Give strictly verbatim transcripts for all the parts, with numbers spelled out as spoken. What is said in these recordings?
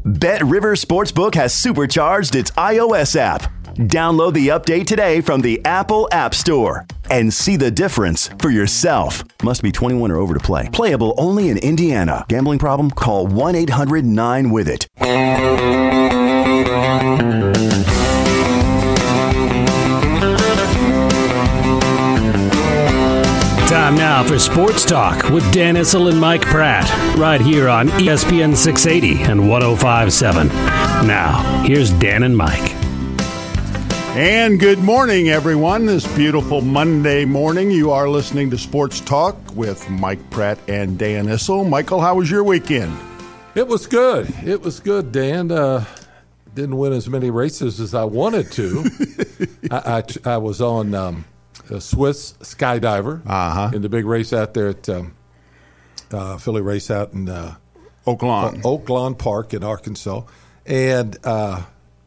BetRivers Sportsbook has supercharged its iOS app. Download the update today from the Apple App Store and see the difference for yourself. Must be twenty-one or over to play. Playable only in Indiana. Gambling problem? Call one eight hundred nine with it. Time now for Sports Talk with Dan Issel and Mike Pratt, right here on E S P N six eighty and one oh five point seven. Now, here's Dan and Mike. And good morning, everyone. This beautiful Monday morning, you are listening to Sports Talk with Mike Pratt and Dan Issel. Michael, how was your weekend? It was good. It was good, Dan. Uh, didn't win as many races as I wanted to. I, I, I was on um, a Swiss Skydiver uh-huh. in the big race out there at um, uh, Philly race out in uh, Oak Lawn. Oak Lawn Park in Arkansas. And uh,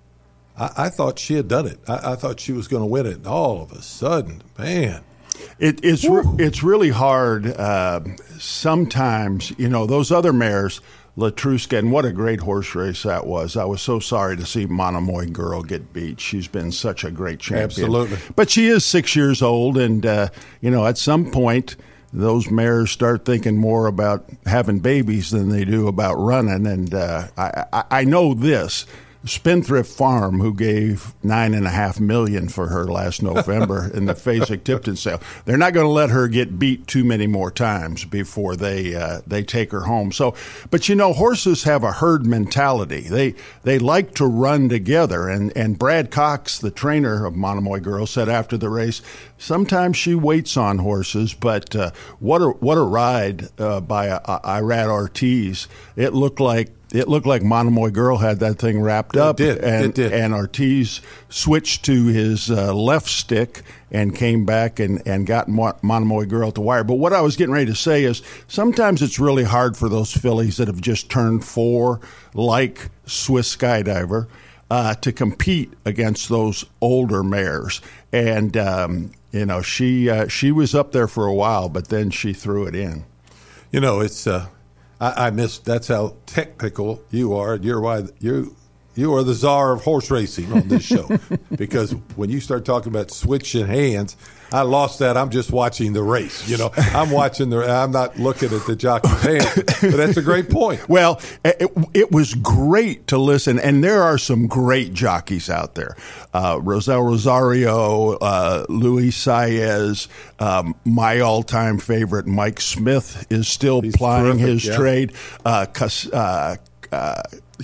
I, I thought she had done it. I, I thought she was going to win it. And all of a sudden, man. It, it's re- it's really hard uh, sometimes, you know, those other mares, Latruska, and what a great horse race that was. I was so sorry to see Monomoy Girl get beat. She's been such a great champion. Absolutely. But she is six years old, and, uh, you know, at some point, those mares start thinking more about having babies than they do about running. And uh, I, I, I know this. Spendthrift Farm, who gave nine and a half million for her last November in the Fasig-Tipton sale, they're not going to let her get beat too many more times before they uh, they take her home. So, but you know, horses have a herd mentality. They they like to run together. And and Brad Cox, the trainer of Monomoy Girl, said after the race, sometimes she waits on horses, but uh, what a what a ride uh, by uh, Irad Ortiz! It looked like. It looked like Monomoy Girl had that thing wrapped up. It did. And, it did. and Ortiz switched to his uh, left stick and came back and, and got Monomoy Girl at the wire. But what I was getting ready to say is sometimes it's really hard for those fillies that have just turned four, like Swiss Skydiver, uh, to compete against those older mares. And, um, you know, she uh, she was up there for a while, but then she threw it in. You know, it's uh, – I, I missed. That's how technical you are. You're why you you are the czar of horse racing on this show. Because when you start talking about switching hands, I lost that. I'm just watching the race. You know, I'm watching the. I'm not looking at the jockey's hands. But that's a great point. Well, it, it was great to listen, and there are some great jockeys out there. Uh, Rosel Rosario, uh, Luis Saez, um, my all-time favorite, Mike Smith, is still He's plying terrific, his yeah. trade. Uh, Cas- uh, uh,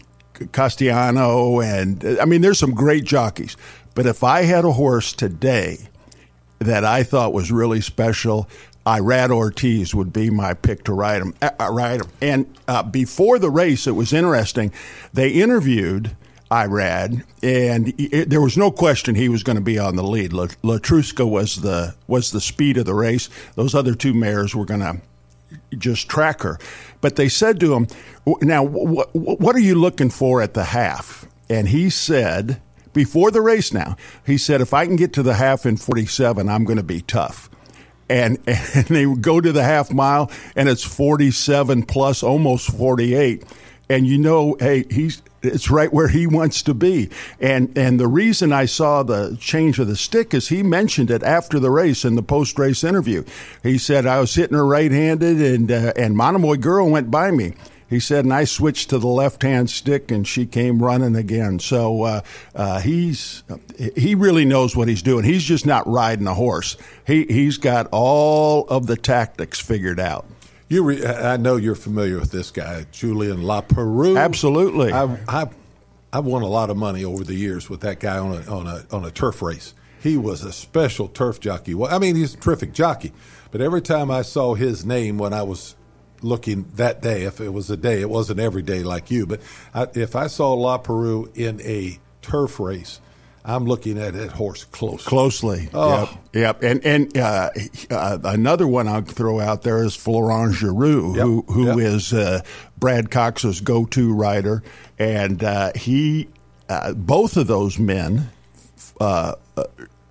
Castellano, and I mean, there's some great jockeys. But if I had a horse today that I thought was really special, Irad Ortiz would be my pick to ride him. Uh, ride him. And uh, before the race, it was interesting. They interviewed Irad, and it, there was no question he was going to be on the lead. La, Latruska was the was the speed of the race. Those other two mares were going to just track her. But they said to him, now, wh- what are you looking for at the half? And he said, before the race now, he said, if I can get to the half in forty-seven, I'm going to be tough. And, and they go to the half mile, and it's forty-seven plus, almost forty-eight. And you know, hey, he's it's right where he wants to be. And and the reason I saw the change of the stick is he mentioned it after the race in the post-race interview. He said, I was hitting her right-handed, and uh, and Monomoy Girl went by me. He said, and I switched to the left-hand stick, and she came running again. So uh, uh, he's he really knows what he's doing. He's just not riding a horse. He, he's got all of the tactics figured out. You, re- I know you're familiar with this guy, Julien Laperoux. Absolutely. I, I, I've won a lot of money over the years with that guy on a on a on a turf race. He was a special turf jockey. Well, I mean, he's a terrific jockey. But every time I saw his name when I was looking that day, if it was a day, it wasn't every day like you, but I, if I saw Laperoux in a turf race, I'm looking at that horse closely. Closely. Oh. Yep. Yep. And and uh, uh, another one I'll throw out there is Florent Giroux, yep. who who yep. is uh, Brad Cox's go-to rider, and uh, he, uh, both of those men, uh, uh,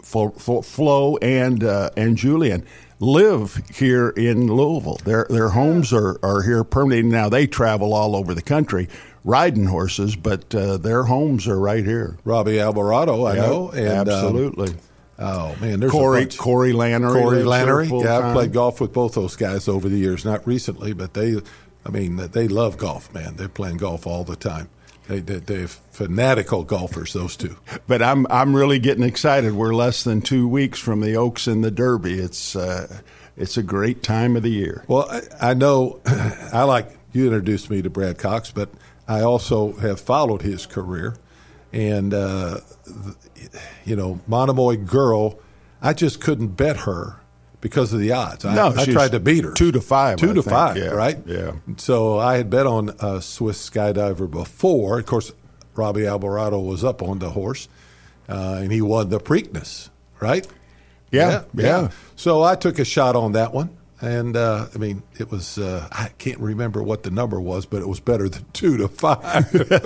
Flo and uh, and Julien, live here in Louisville. Their their homes are, are here permanently. Now they travel all over the country riding horses, but uh, their homes are right here. Robbie Alvarado, I Yep, know. And, absolutely. Um, oh, man, there's Corey, a bunch. Corey Lannery. Corey Lannery. Yeah, I've time. played golf with both those guys over the years. Not recently, but they, I mean, they love golf, man. They're playing golf all the time. They, they, they're fanatical golfers, those two. But I'm I'm really getting excited. We're less than two weeks from the Oaks and the Derby. It's uh, it's a great time of the year. Well, I, I know I like you introduced me to Brad Cox, but I also have followed his career. And, uh, you know, Monomoy Girl, I just couldn't bet her because of the odds. I, No, I she's tried to beat her. two to five, Two I to think. five, Yeah, right? yeah. So I had bet on a Swiss Skydiver before. Of course, Robbie Alvarado was up on the horse, uh, and he won the Preakness, right? Yeah, yeah. So I took a shot on that one. And, uh, I mean, it was, uh, I can't remember what the number was, but it was better than two to five.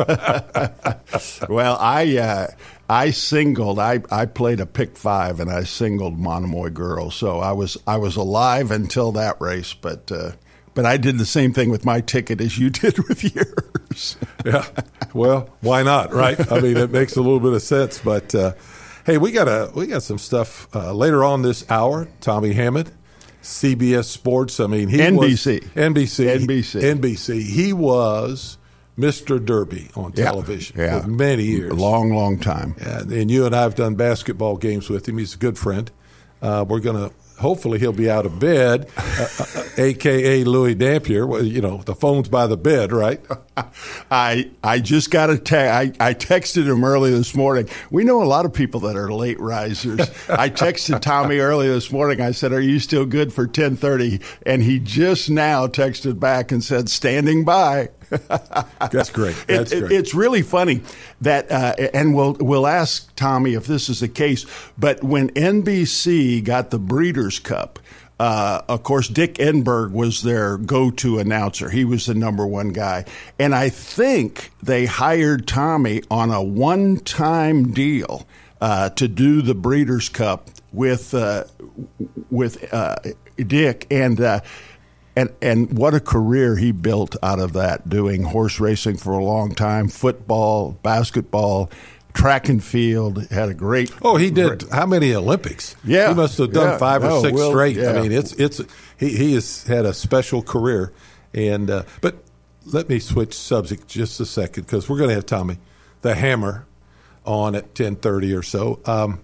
Well, I uh, I singled. I, I played a pick five, and I singled Monomoy Girl. So I was I was alive until that race. But uh, but I did the same thing with my ticket as you did with yours. Yeah. Well, why not, right? I mean, it makes a little bit of sense. But, uh, hey, we got a, we got some stuff uh, later on this hour. Tommy Hammond. C B S Sports. I mean, he N B C. was N B C. N B C. N B C. He was Mister Derby on Yeah, television yeah. for many years. A long, long time. And, and you and I have done basketball games with him. He's a good friend. Uh, we're going to hopefully he'll be out of bed, uh, uh, a k a. Louis Dampier. Well, you know, the phone's by the bed, right? I I just got a te- I, I texted him early this morning. We know a lot of people that are late risers. I texted Tommy early this morning. I said, "Are you still good for ten thirty?" And he just now texted back and said, "Standing by." That's great. That's it, great. It, it's really funny that, uh, and we'll we'll ask Tommy if this is the case. But when N B C got the Breeders' Cup, uh, of course, Dick Enberg was their go-to announcer. He was the number one guy, and I think they hired Tommy on a one-time deal uh, to do the Breeders' Cup with uh, with uh, Dick and. Uh, And and what a career he built out of that, doing horse racing for a long time, football, basketball, track and field. Had a great. Oh, he did. great, How many Olympics? Yeah, he must have done yeah. five or No, six Will, straight. yeah. I mean, it's it's he he has had a special career. And uh, but let me switch subject just a second because we're going to have Tommy the Hammer on at ten thirty or so. Um,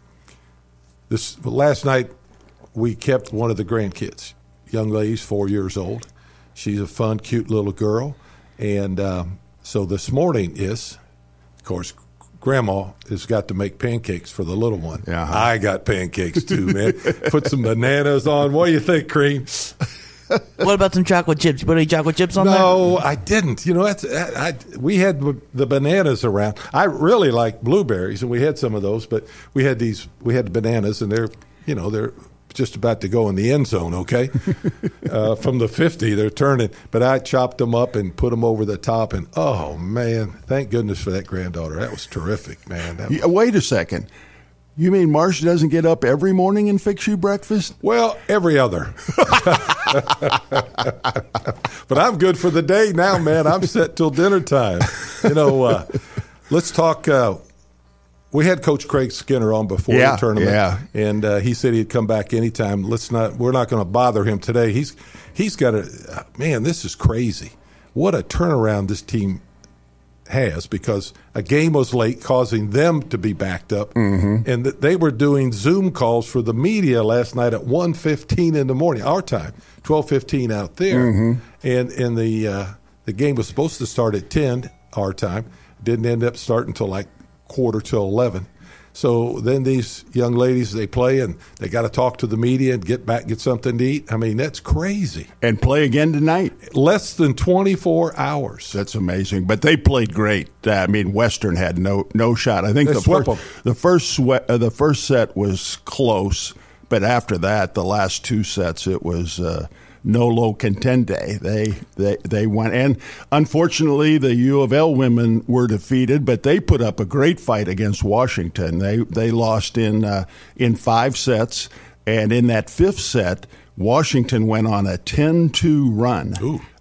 this last night we kept one of the grandkids. Young lady's four years old. She's a fun, cute little girl. And um, so this morning is, of course, Grandma has got to make pancakes for the little one. Uh-huh. I got pancakes too, man. Put some bananas on. What do you think, Cream? What about some chocolate chips? You put any chocolate chips on there? No, I didn't. You know, that's I, I, we had the bananas around. I really like blueberries, and we had some of those. But we had these. We had bananas, and they're, you know, they're just about to go in the end zone, okay? uh, from the fifty, they're turning. But I chopped them up and put them over the top, and, oh, man, thank goodness for that granddaughter. That was terrific, man. That was- Yeah, wait a second. You mean Marcia doesn't get up every morning and fix you breakfast? Well, every other. But I'm good for the day now, man. I'm set till dinner time. You know, uh, let's talk. Uh, we had Coach Craig Skinner on before Yeah, the tournament, yeah. and uh, he said he'd come back anytime. Let's not. We're not going to bother him today. He's he's got a man. This is crazy. What a turnaround this team has, because a game was late, causing them to be backed up, mm-hmm. and th- they were doing Zoom calls for the media last night at one fifteen in the morning, our time, twelve fifteen out there, mm-hmm. and and the uh, the game was supposed to start at ten our time, didn't end up starting until like quarter till eleven. So then these young ladies, they play and they got to talk to the media and get back, get something to eat. I mean, that's crazy. And play again tonight. Less than twenty-four hours. That's amazing. But they played great. Uh, I mean, Western had no no shot. I think They the swept first, them. the first sweat, uh, the first set was close, but after that, the last two sets, it was uh, nolo contende. They they they went, and unfortunately, the U of L women were defeated, but they put up a great fight against Washington. They they lost in uh, in five sets, and in that fifth set, Washington went on a ten two run. Ooh.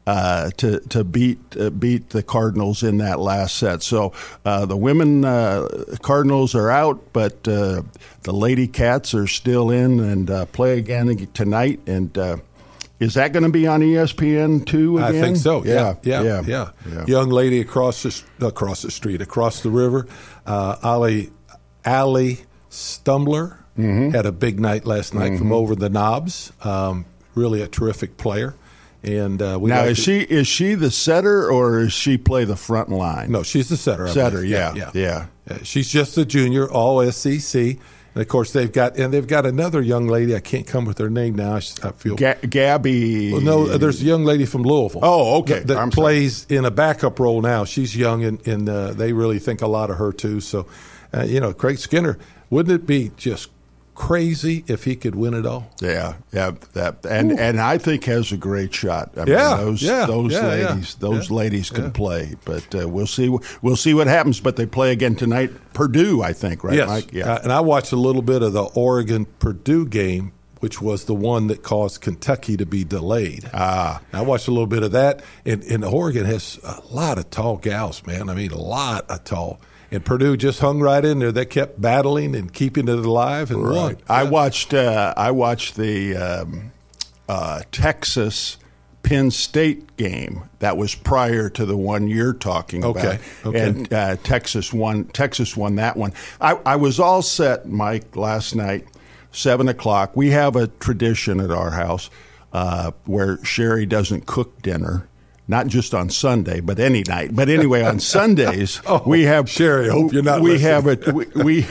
uh, to to beat uh, beat the Cardinals in that last set. So uh, the women uh, Cardinals are out, but uh, the Lady Cats are still in and uh, play again tonight. And uh, is that going to be on E S P N two again? I think so. Yeah, yeah, yeah, yeah. yeah. yeah. Young lady across the across the street, across the river, uh, Ali Ali Stumbler mm-hmm. had a big night last night mm-hmm. from over the knobs. Um, really a terrific player. And uh, we now like is to, she is she the setter or does she play the front line? No, she's the setter. I setter, believe. yeah, yeah, yeah, yeah. She's just a junior, all S E C. And of course, they've got and they've got another young lady. I can't come with her name now. I, I feel Ga- Gabby. Well, no, there's a young lady from Louisville. Oh, okay. That, that I'm plays sorry. in a backup role now. She's young, and, and uh, they really think a lot of her too. So, uh, you know, Craig Skinner. Wouldn't it be just crazy if he could win it all? Yeah, yeah, that and Ooh. and I think has a great shot. I yeah, mean, those yeah, those yeah, ladies, yeah. those yeah. ladies can yeah. play. But uh, we'll see. We'll see what happens. But they play again tonight. Purdue, I think, right, yes. Mike? Yeah. Uh, and I watched a little bit of the Oregon Purdue game, which was the one that caused Kentucky to be delayed. Ah, I watched a little bit of that. And, and Oregon has a lot of tall gals, man. I mean, a lot of tall. And Purdue just hung right in there. They kept battling and keeping it alive and right. won. I watched. Uh, I watched the um, uh, Texas Penn State game. That was prior to the one you're talking okay. about. Okay. And uh, Texas won. Texas won that one. I, I was all set, Mike, last night, seven o'clock. We have a tradition at our house uh, where Sherry doesn't cook dinner. Not just on Sunday, but any night. But anyway, on Sundays oh, we have Sherry. I hope you're not. We listening. have a we we,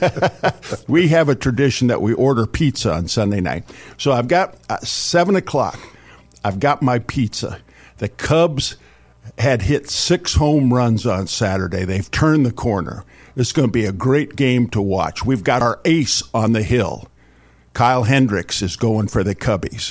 we have a tradition that we order pizza on Sunday night. So I've got uh, seven o'clock. I've got my pizza. The Cubs had hit six home runs on Saturday. They've turned the corner. This is going to be a great game to watch. We've got our ace on the hill. Kyle Hendricks is going for the Cubbies.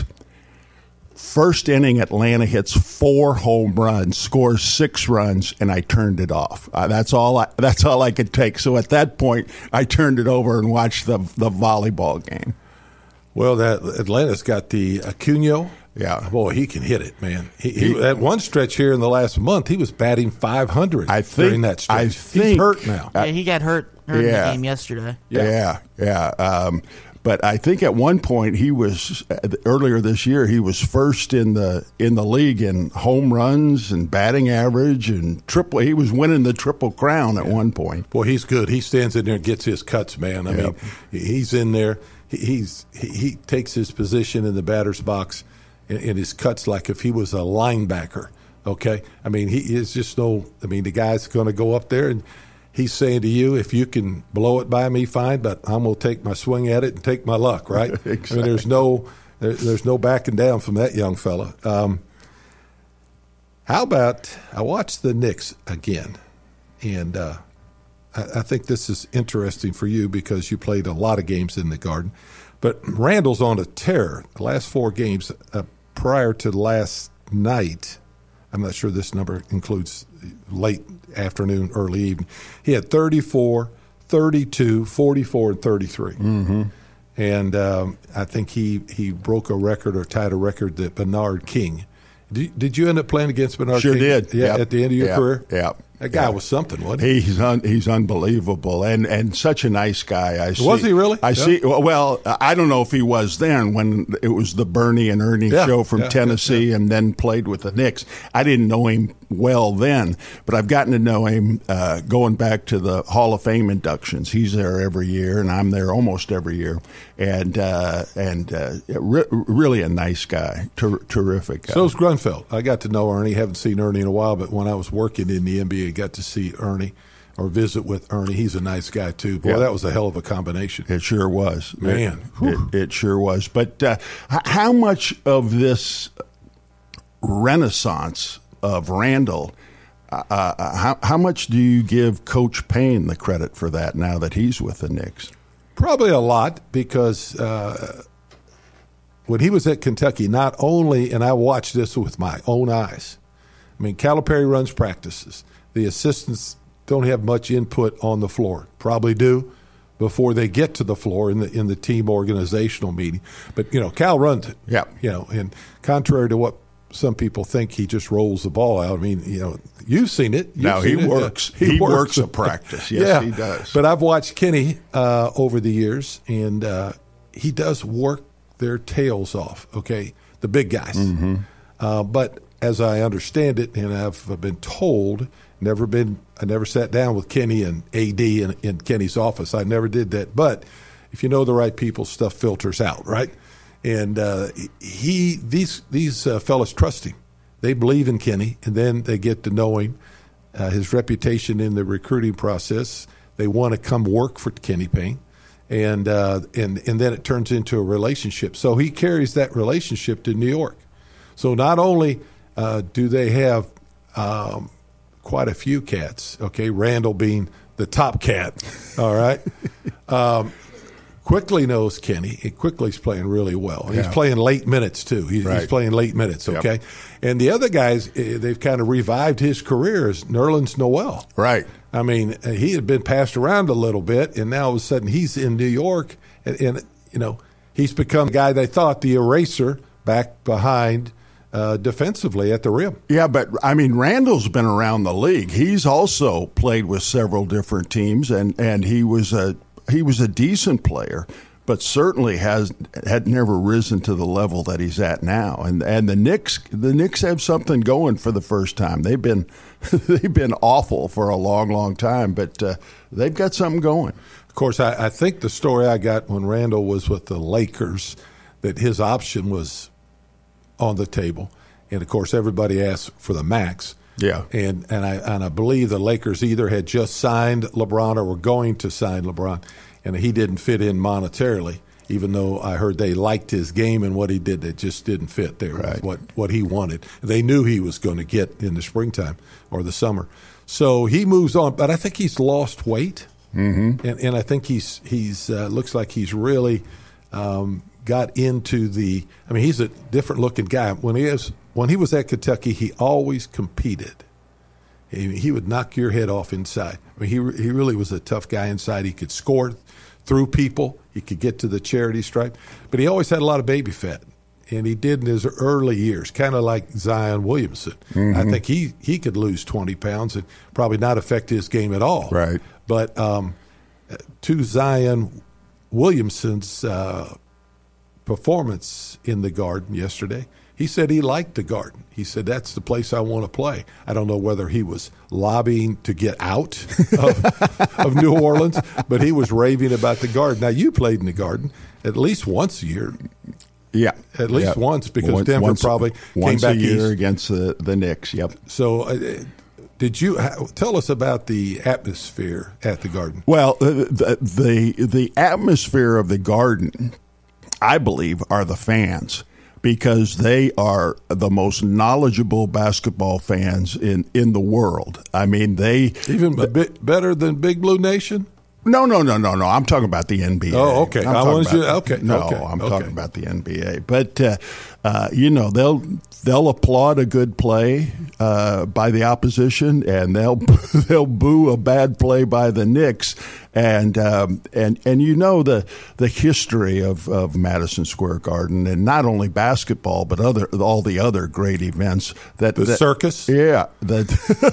First inning, Atlanta hits four home runs, scores six runs, and I turned it off. Uh, that's all. I, that's all I could take. So at that point, I turned it over and watched the the volleyball game. Well, that Atlanta's got the Acuna. Yeah, boy, he can hit it, man. He, he, at one stretch here in the last month, he was batting five hundred. I think, during that stretch. I think he's hurt now. Yeah, he got hurt, hurt yeah, in the game yesterday. Yeah, yeah. yeah. Um, But I think at one point he was earlier this year he was first in the in the league in home runs and batting average and triple. He was winning the Triple Crown at yeah. one point. Boy, he's good. He stands in there and gets his cuts, man. I yep. mean, he's in there. He, he's he, he takes his position in the batter's box and, and his cuts like if he was a linebacker. Okay, I mean he is just no. I mean the guy's going to go up there and. He's saying to you, if you can blow it by me, fine, but I'm going to take my swing at it and take my luck, right? Exactly. I mean, there's no, there, there's no backing down from that young fella. Um, how about I watched the Knicks again, and uh, I, I think this is interesting for you because you played a lot of games in the Garden. But Randall's on a tear. The last four games uh, prior to last night, I'm not sure this number includes late afternoon, early evening. He had thirty-four, thirty-two, forty-four, and thirty-three. Mm-hmm. And um, I think he, he broke a record or tied a record that Bernard King. Did, did you end up playing against Bernard sure King? Sure did. Yeah, yep. at the end of your yep. career? Yeah. That guy yeah. was something, wasn't he? He's un, he's unbelievable and, and such a nice guy. I see, was he really? I yeah. see. Well, I don't know if he was then when it was the Bernie and Ernie yeah. show from yeah. Tennessee yeah. and then played with the Knicks. I didn't know him well then, but I've gotten to know him uh, going back to the Hall of Fame inductions. He's there every year, and I'm there almost every year. And uh, and uh, re- really a nice guy, Ter- terrific guy. So's Grunfeld. I got to know Ernie. Haven't seen Ernie in a while, but when I was working in the N B A, I got to see Ernie or visit with Ernie. He's a nice guy, too. Boy, yeah. that was a hell of a combination. It sure was. Man. It, it, it sure was. But uh, how much of this renaissance of Randall, uh, how, how much do you give Coach Payne the credit for that now that he's with the Knicks? Probably a lot because uh, when he was at Kentucky, not only, and I watched this with my own eyes, I mean, Calipari runs practices. The assistants don't have much input on the floor. Probably do before they get to the floor in the in the team organizational meeting. But, you know, Cal runs it. Yeah. You know, and contrary to what some people think he just rolls the ball out. I mean, you know, you've seen it. You've no, he seen works. It. He, he works. works at practice. Yes, yeah. he does. But I've watched Kenny uh, over the years, and uh, he does work their tails off, okay, the big guys. Mm-hmm. Uh, but as I understand it, and I've been told, never been, I never sat down with Kenny and A D in, in Kenny's office. I never did that. But if you know the right people, stuff filters out, right? And uh, he, these these uh, fellas trust him. They believe in Kenny, and then they get to know him, uh, his reputation in the recruiting process. They want to come work for Kenny Payne, and uh, and and then it turns into a relationship. So he carries that relationship to New York. So not only uh, do they have um, quite a few cats, okay, Randall being the top cat, all right. Um, Quickly knows Kenny. And Quickly's playing really well. He's Yeah. playing late minutes, too. He's, Right. he's playing late minutes, okay? Yep. And the other guys, eh, they've kind of revived his career as Nerlens Noel. Right. I mean, eh, he had been passed around a little bit, and now all of a sudden he's in New York. And, and you know, he's become the guy they thought, the eraser back behind uh, defensively at the rim. Yeah, but I mean, Randall's been around the league. He's also played with several different teams, and, and he was a he was a decent player, but certainly has had never risen to the level that he's at now. And and the Knicks the Knicks have something going for the first time. They've been they've been awful for a long, long time, but uh, they've got something going. Of course, I, I think the story I got when Randall was with the Lakers, that his option was on the table, and of course everybody asked for the max. Yeah, and and I and I believe the Lakers either had just signed LeBron or were going to sign LeBron, and he didn't fit in monetarily. Even though I heard they liked his game and what he did, it just didn't fit there right. with what what he wanted. They knew he was going to get in the springtime or the summer, so he moves on. But I think he's lost weight, mm-hmm. and and I think he's he's uh, looks like he's really um, got into the. I mean, he's a different looking guy when he is. When he was at Kentucky, he always competed. He, he would knock your head off inside. I mean, he he really was a tough guy inside. He could score through people. He could get to the charity stripe. But he always had a lot of baby fat, and he did in his early years, kind of like Zion Williamson. Mm-hmm. I think he, he could lose twenty pounds and probably not affect his game at all. Right. But um, to Zion Williamson's uh, performance in the Garden yesterday, he said he liked the Garden. He said, that's the place I want to play. I don't know whether he was lobbying to get out of, of New Orleans, but he was raving about the Garden. Now, you played in the Garden at least once a year. Yeah. At least yep. once, because once, Denver once, probably once came back a year east. against the, the Knicks, yep. So uh, did you – tell us about the atmosphere at the Garden. Well, the, the the atmosphere of the Garden, I believe, are the fans, because they are the most knowledgeable basketball fans in, in the world. I mean, they even a bit better than Big Blue Nation. No, no, no, no, no. I'm talking about the N B A. Oh, okay. I'm I wanted you. about, Okay, no, okay, I'm okay. talking about the N B A. But uh, uh, you know, they'll they'll applaud a good play uh, by the opposition, and they'll they'll boo a bad play by the Knicks. And um, and and you know the the history of, of Madison Square Garden, and not only basketball but other all the other great events that the that, circus, yeah, the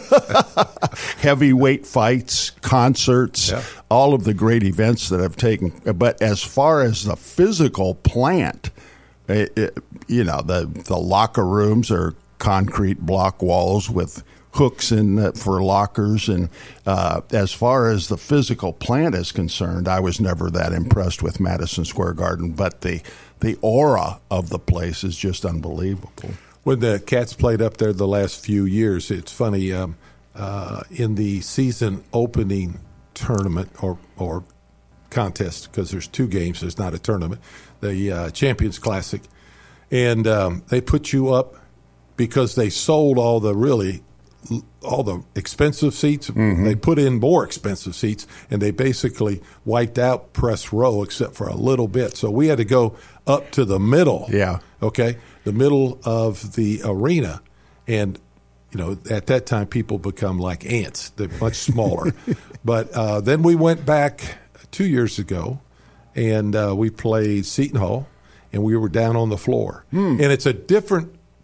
heavyweight fights, concerts, yeah. all of the great events that have taken. But as far as the physical plant, it, it, you know, the the locker rooms are concrete block walls with hooks in uh, for lockers, and uh, as far as the physical plant is concerned, I was never that impressed with Madison Square Garden, but the the aura of the place is just unbelievable. When the Cats played up there the last few years, it's funny, um, uh, in the season opening tournament or or contest, because there's two games, there's not a tournament, the uh, Champions Classic, and um, they put you up because they sold all the really all the expensive seats. Mm-hmm. They put in more expensive seats, and they basically wiped out press row except for a little bit. So we had to go up to the middle. Yeah. Okay, the middle of the arena. And, you know, at that time, people become like ants. They're much smaller. But uh, then we went back two years ago, and uh, we played Seton Hall, and we were down on the floor. Mm. And it's a different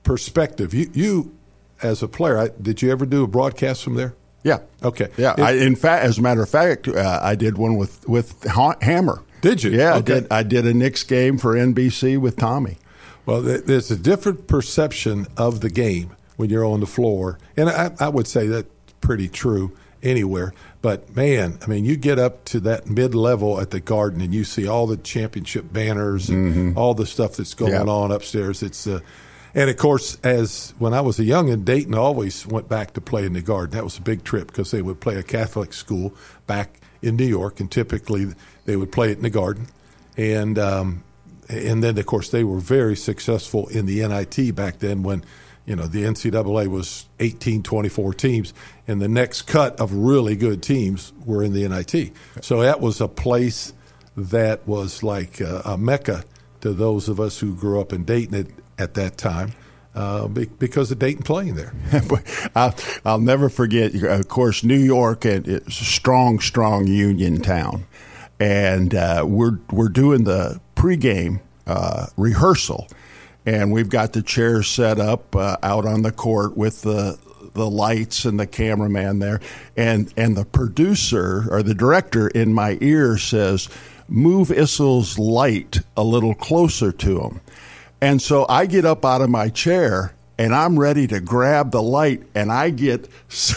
perspective, you, you as a player, I, did you ever do a broadcast from there? Yeah. Okay. Yeah. It, I, in fact, as a matter of fact, uh, I did one with with Hammer. Did you? Yeah. Okay. I did. I did a Knicks game for N B C with Tommy. Well, there's a different perception of the game when you're on the floor, and I, I would say that's pretty true anywhere. But, man, I mean, you get up to that mid-level at the Garden and you see all the championship banners and mm-hmm. all the stuff that's going yeah. on upstairs. It's uh, And, of course, as when I was a youngin', Dayton always went back to play in the Garden. That was a big trip because they would play a Catholic school back in New York, and typically they would play it in the Garden. And um, and then, of course, they were very successful in the N I T back then when, you know, the N C double A was eighteen, twenty-four teams, and the next cut of really good teams were in the N I T. So that was a place that was like a, a mecca to those of us who grew up in Dayton at, at that time uh, because of Dayton playing there. I'll, I'll never forget, of course, New York, it's a strong, strong union town. And uh, we're we're doing the pregame uh, rehearsal, and we've got the chairs set up uh, out on the court with the the lights and the cameraman there, and and the producer or the director in my ear says, "Move Issel's light a little closer to him," and so I get up out of my chair and I'm ready to grab the light, and I get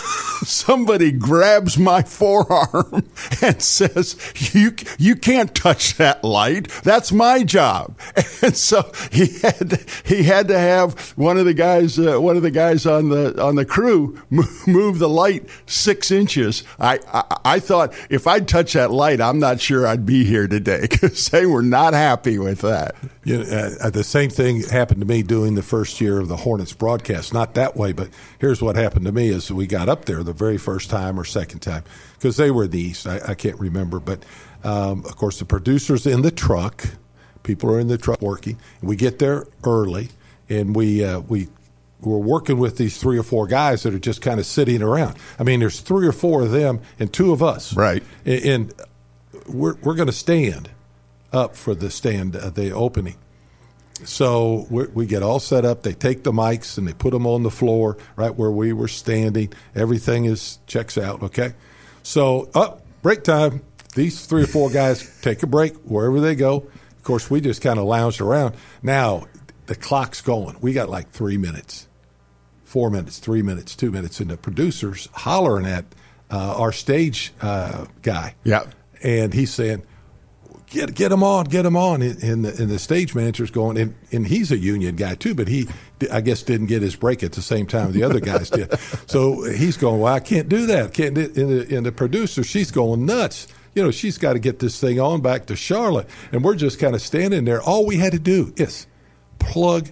somebody grabs my forearm and says, you you can't touch that light. That's my job. And so he had to, he had to have one of the guys uh, one of the guys on the on the crew move, move the light six inches. I, I I thought if I'd touch that light, I'm not sure I'd be here today because they were not happy with that. You know, uh, the same thing happened to me doing the first year of the Hornets broadcast. Not that way, but here's what happened to me is we got up there the very first time or second time because they were in the East. I, I can't remember. But, um, of course, the producer's in the truck. People are in the truck working. We get there early, and we uh, we we're working with these three or four guys that are just kind of sitting around. I mean, there's three or four of them and two of us. Right. And, and we're, we're going to stand up for the stand, uh, the opening. So we're, we get all set up. They take the mics and they put them on the floor right where we were standing. Everything is checks out, okay? So, up, oh, break time. These three or four guys take a break wherever they go. Of course, we just kind of lounged around. Now, the clock's going. We got like three minutes, four minutes, three minutes, two minutes, and the producer's hollering at uh, our stage uh, guy. Yeah. And he's saying, Get get him on, get him on, and, and, the, and the stage manager's going, and, and he's a union guy too, but he, I guess, didn't get his break at the same time the other guys did. So he's going, well, I can't do that. Can't do, and, the, and the producer, she's going nuts. You know, she's got to get this thing on back to Charlotte, and we're just kind of standing there. All we had to do is plug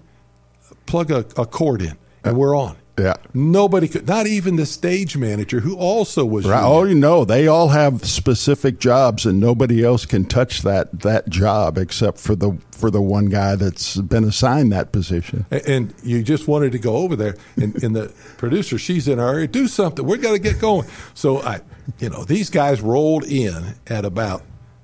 plug a, a cord in, and we're on. Yeah. Nobody could, not even the stage manager, who also was. Right. Oh, you know, they all have specific jobs, and nobody else can touch that that job except for the for the one guy that's been assigned that position. And, and you just wanted to go over there, and, and the producer, she's in our area, do something. We got to get going. So I, you know, these guys rolled in at about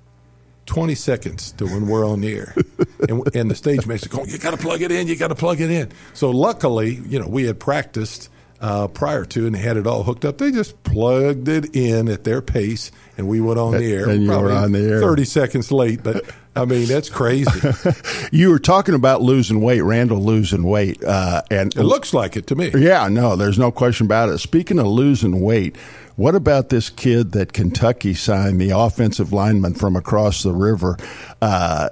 twenty seconds to when we're on the air. And, and the stage manager going, you got to plug it in, you got to plug it in. So luckily, you know, we had practiced uh, prior to, and they had it all hooked up. They just plugged it in at their pace, and we went on the air. And you were on the air. thirty seconds late, but, I mean, that's crazy. You were talking about losing weight, Randall losing weight. Uh, and it looks like it to me. Yeah, no, there's no question about it. Speaking of losing weight, what about this kid that Kentucky signed, the offensive lineman from across the river? Uh,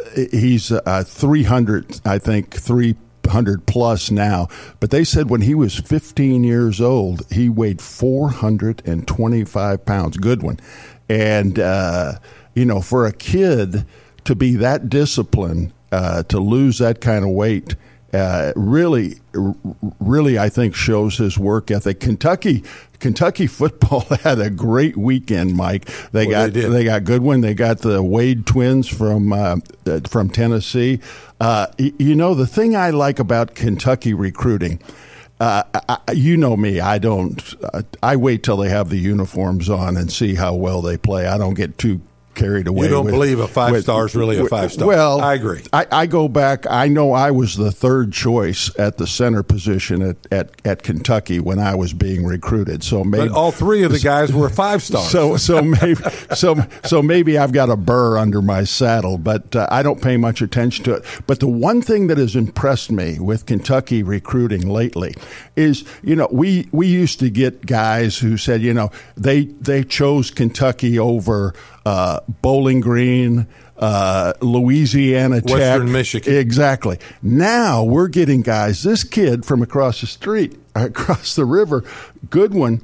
he's uh, three hundred, I think, three hundred plus now. But they said when he was fifteen years old, he weighed four hundred twenty-five pounds. Good one. And, uh, you know, for a kid to be that disciplined, uh, to lose that kind of weight, Uh, really, really, I think shows his work ethic. Kentucky, Kentucky football had a great weekend, Mike. They well, got they, they got Goodwin. They got the Wade twins from uh, from Tennessee. Uh, you know, the thing I like about Kentucky recruiting, uh, I, you know me, I don't. Uh, I wait till they have the uniforms on and see how well they play. I don't get too carried away. You don't with, believe a five with, star is really a five star. Well, I agree. I, I go back. I know I was the third choice at the center position at, at, at Kentucky when I was being recruited. So maybe but all three of the guys were five stars. So so maybe so so maybe I've got a burr under my saddle, but uh, I don't pay much attention to it. But the one thing that has impressed me with Kentucky recruiting lately is, you know, we we used to get guys who said, you know, they they chose Kentucky over uh, Bowling Green, uh, Louisiana Tech, Western Michigan. Exactly. Now we're getting guys. This kid from across the street, across the river, Goodwin,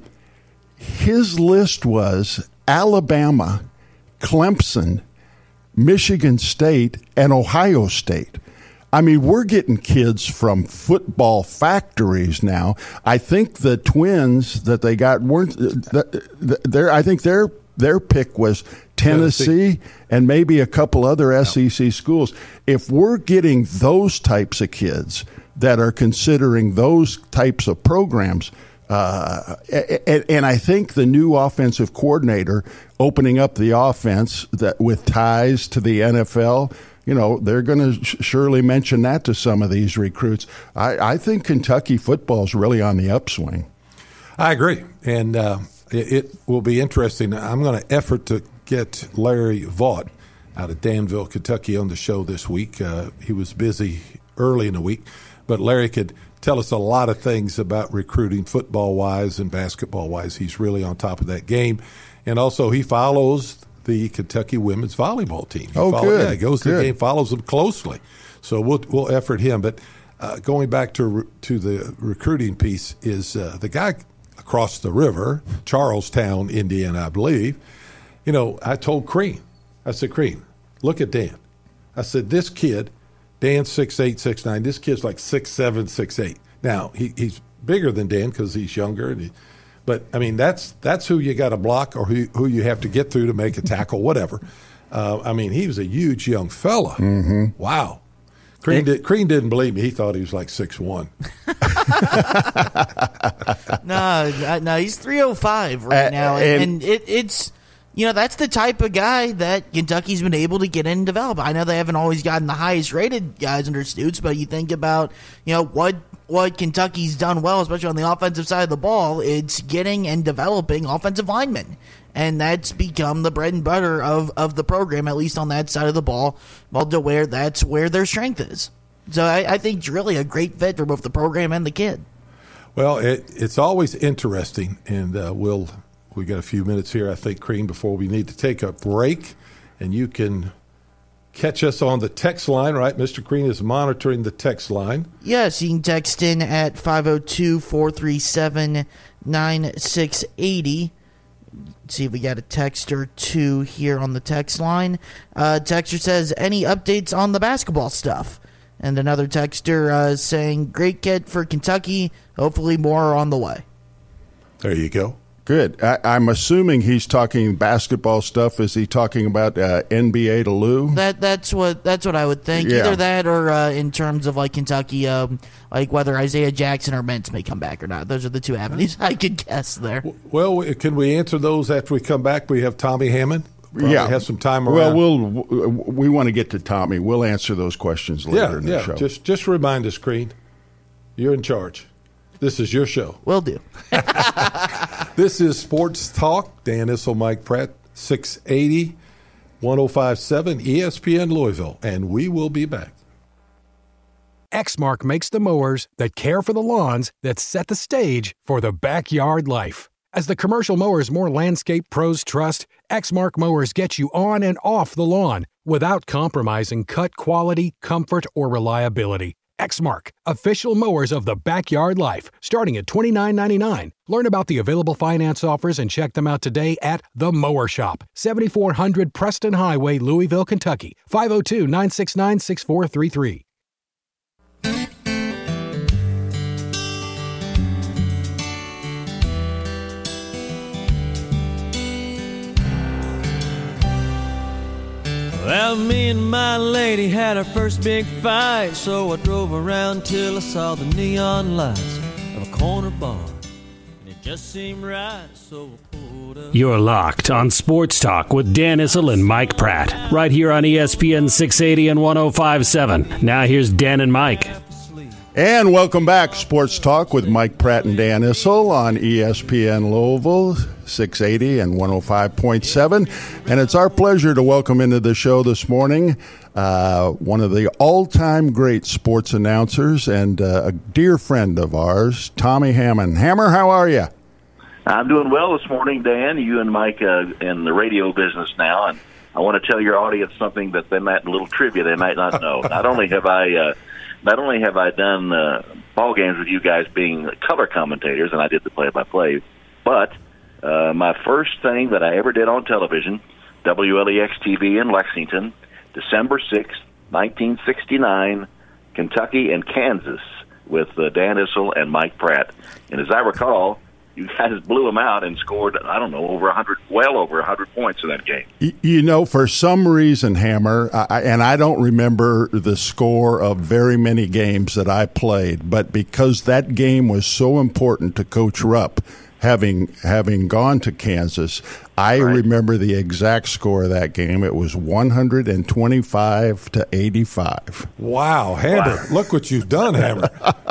his list was Alabama, Clemson, Michigan State, and Ohio State. I mean, we're getting kids from football factories now. I think the Twins that they got weren't there. I think their their pick was Tennessee, Tennessee and maybe a couple other S E C schools. If we're getting those types of kids that are considering those types of programs, uh, and, and I think the new offensive coordinator opening up the offense that with ties to the N F L. You know, they're going to sh- surely mention that to some of these recruits. I, I think Kentucky football is really on the upswing. I agree. And uh, it, it will be interesting. I'm going to effort to get Larry Vaught out of Danville, Kentucky, on the show this week. Uh, he was busy early in the week, but Larry could tell us a lot of things about recruiting football-wise and basketball-wise. He's really on top of that game. And also he follows the Kentucky women's volleyball team. He oh, follow, good. Yeah, he goes to good. the game, follows them closely. So we'll we'll effort him. But uh, going back to to the recruiting piece is uh, the guy across the river, Charlestown, Indiana, I believe. You know, I told Crean, I said, Crean, look at Dan. I said, this kid, Dan's six eight, six nine. This kid's like six seven, six eight. Now, he, he's bigger than Dan because he's younger and he, But, I mean, that's that's who you got to block or who, who you have to get through to make a tackle, whatever. Uh, I mean, he was a huge young fella. Mm-hmm. Wow. Crean, did, Crean didn't believe me. He thought he was like six one. no, no, he's three oh five right uh, now. And, and it, it's, you know, that's the type of guy that Kentucky's been able to get in and develop. I know they haven't always gotten the highest rated guys under Stoops, but you think about, you know, what what Kentucky's done well, especially on the offensive side of the ball, it's getting and developing offensive linemen. And that's become the bread and butter of, of the program, at least on that side of the ball, well, to where that's where their strength is. So I, I think it's really a great fit for both the program and the kid. Well, it, it's always interesting, and uh, we'll we got a few minutes here, I think, Crean, before we need to take a break, and you can catch us on the text line, right? Mister Crean is monitoring the text line. Yes, you can text in at five oh two, four three seven, nine six eight oh. See if we got a text or two here on the text line. Uh, texter says, any updates on the basketball stuff? And another texter uh, saying, great kid for Kentucky. Hopefully more are on the way. There you go. Good. I, I'm assuming he's talking basketball stuff. Is he talking about uh, N B A to Lou? That that's what that's what I would think. Yeah. Either that or uh, in terms of like Kentucky, um, like whether Isaiah Jackson or Mentz may come back or not. Those are the two avenues I could guess there. Well, can we answer those after we come back? We have Tommy Hammond. Probably yeah, have some time around. Well, we'll we want to get to Tommy. We'll answer those questions later yeah, in the yeah. show. Just just remind us, Crean. You're in charge. This is your show. Will do. This is Sports Talk. Dan Issel, Mike Pratt, six eighty, ten fifty-seven E S P N Louisville, and we will be back. Exmark makes the mowers that care for the lawns that set the stage for the backyard life. As the commercial mowers more landscape pros trust, Exmark mowers get you on and off the lawn without compromising cut quality, comfort, or reliability. Exmark, official mowers of the backyard life, starting at twenty-nine ninety-nine. Learn about the available finance offers and check them out today at The Mower Shop, seventy-four hundred Preston Highway, Louisville, Kentucky, five oh two, nine six nine, six four three three. Well, me and my lady had our first big fight, so I drove around till I saw the neon lights of a corner bar, and it just seemed right, so I pulled You're locked on Sports Talk with Dan Issel and Mike Pratt, right here on E S P N six eighty and one oh five point seven. Now here's Dan and Mike. And welcome back, Sports Talk with Mike Pratt and Dan Issel on E S P N Louisville, six eighty and one oh five point seven. And it's our pleasure to welcome into the show this morning uh, one of the all-time great sports announcers and uh, a dear friend of ours, Tommy Hammond. Hammer, how are you? I'm doing well this morning, Dan. You and Mike uh, in the radio business now, and I want to tell your audience something that they might, a little trivia they might not know. Not only have I, uh, not only have I done uh, ball games with you guys being color commentators, and I did the play-by-play, but uh, my first thing that I ever did on television, W L E X T V in Lexington, December sixth, nineteen sixty-nine, Kentucky and Kansas, with uh, Dan Issel and Mike Pratt. And as I recall, you guys blew them out and scored, I don't know, over one hundred, well over one hundred points in that game. You know, for some reason, Hammer, I, and I don't remember the score of very many games that I played, but because that game was so important to Coach Rupp, having having gone to Kansas, I right. remember the exact score of that game. It was one hundred twenty-five to eighty-five. Wow, Hammer! Wow. Look what you've done, Hammer.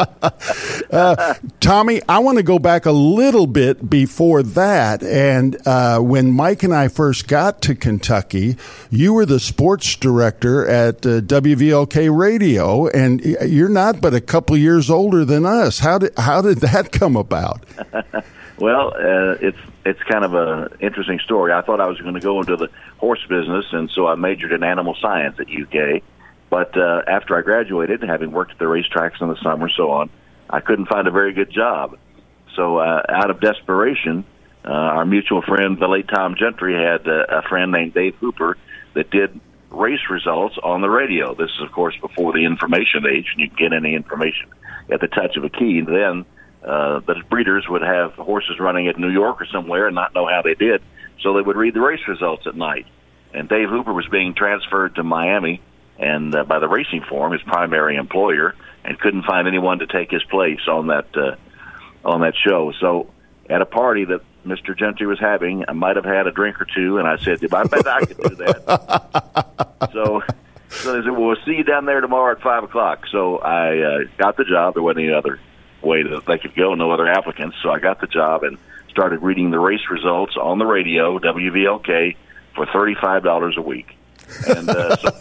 uh, Tommy, I want to go back a little bit before that. And uh, when Mike and I first got to Kentucky, you were the sports director at uh, W V L K Radio, and you're not but a couple years older than us. How did how did that come about? Well, uh, it's it's kind of an interesting story. I thought I was going to go into the horse business, and so I majored in animal science at U K. But uh, after I graduated, having worked at the racetracks in the summer and so on, I couldn't find a very good job. So uh, out of desperation, uh, our mutual friend, the late Tom Gentry, had uh, a friend named Dave Hooper that did race results on the radio. This is, of course, before the information age, and you could get any information at the touch of a key. Then Uh, the breeders would have horses running at New York or somewhere and not know how they did, so they would read the race results at night. And Dave Hooper was being transferred to Miami and uh, by the Racing Form, his primary employer, and couldn't find anyone to take his place on that uh, on that show. So at a party that Mister Gentry was having, I might have had a drink or two, and I said, I bet I could do that. so, so they said, well, we'll see you down there tomorrow at five o'clock. So I uh, got the job. There wasn't any other way that they could go, no other applicants. So I got the job and started reading the race results on the radio, W V L K, for thirty-five dollars a week. And uh, so,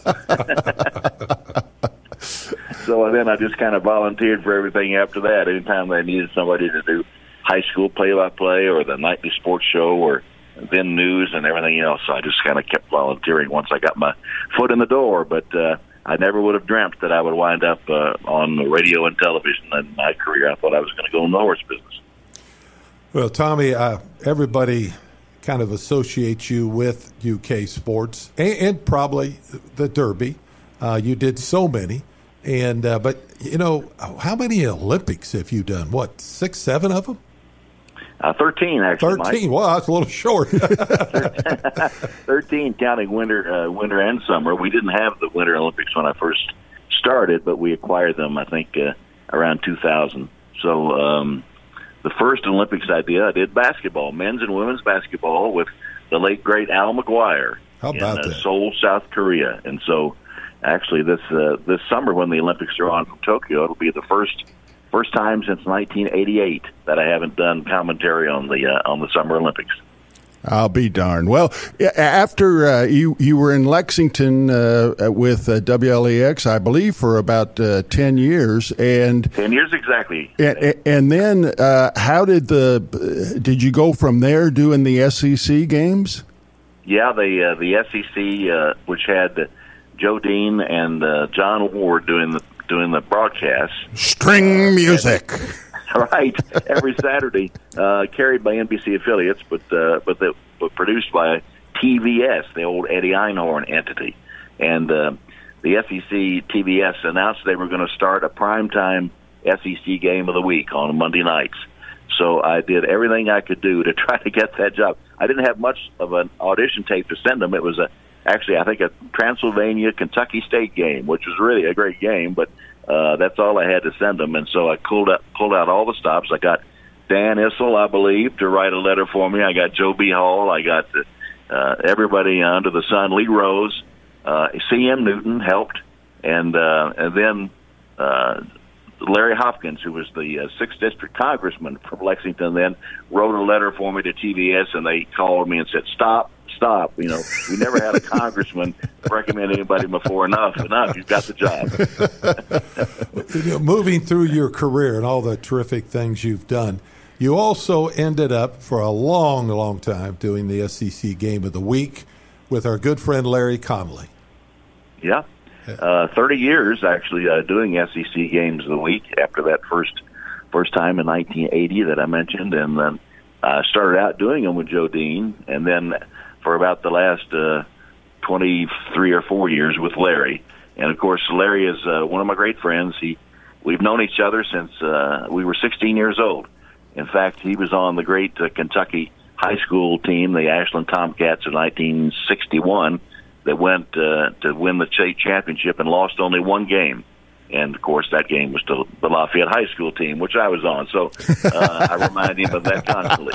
so then I just kind of volunteered for everything after that. Anytime they needed somebody to do high school play-by-play or the nightly sports show or then news and everything else, so I just kind of kept volunteering once I got my foot in the door. But uh, I never would have dreamt that I would wind up uh, on the radio and television in my career. I thought I was going to go in the horse business. Well, Tommy, uh, everybody kind of associates you with U K sports and, and probably the Derby. Uh, you did so many. and uh, But, you know, how many Olympics have you done? What, six, seven of them? Uh, thirteen, actually, Thirteen. Mike. Well, that's a little short. Thirteen, counting winter, uh, winter and summer. We didn't have the Winter Olympics when I first started, but we acquired them, I think, uh, around two thousand. So um, the first Olympics I did, I did basketball, men's and women's basketball, with the late great Al McGuire How about in uh, that? Seoul, South Korea. And so, actually, this uh, this summer when the Olympics are on from Tokyo, it'll be the first. First time since nineteen eighty-eight that I haven't done commentary on the uh, on the Summer Olympics. I'll be darned. Well, after uh, you you were in Lexington uh, with uh, W L E X, I believe, for about uh, ten years, and ten years exactly. And, and then, uh, how did the did you go from there doing the S E C games? Yeah, the uh, the S E C, uh, which had Joe Dean and uh, John Ward doing the. doing the broadcast. String music. Uh, right. Every Saturday, uh, carried by N B C affiliates, but uh, but, the, but produced by T V S, the old Eddie Einhorn entity. And uh, the S E C T V S announced they were going to start a primetime S E C game of the week on Monday nights. So I did everything I could do to try to get that job. I didn't have much of an audition tape to send them. It was a Actually, I think a Transylvania-Kentucky State game, which was really a great game, but uh, that's all I had to send them. And so I pulled out, pulled out all the stops. I got Dan Issel, I believe, to write a letter for me. I got Joe B. Hall. I got uh, everybody under the sun. Lee Rose, uh, C M Newton helped, and uh, and then uh, Larry Hopkins, who was the uh, sixth District Congressman from Lexington, then wrote a letter for me to T V S, and they called me and said, "Stop, stop! You know, we never had a congressman recommend anybody before. Enough, enough! You've got the job." You know, moving through your career and all the terrific things you've done, you also ended up for a long, long time doing the S E C Game of the Week with our good friend Larry Connolly. Yeah. Uh, thirty years, actually, uh, doing S E C Games of the Week after that first first time in nineteen eighty that I mentioned. And then I uh, started out doing them with Joe Dean, and then for about the last uh, twenty-three or four years with Larry. And, of course, Larry is uh, one of my great friends. He We've known each other since uh, we were sixteen years old. In fact, he was on the great uh, Kentucky high school team, the Ashland Tomcats, in nineteen sixty-one. That went uh, to win the state championship and lost only one game. And, of course, that game was to the Lafayette High School team, which I was on. So uh, I remind him of that constantly.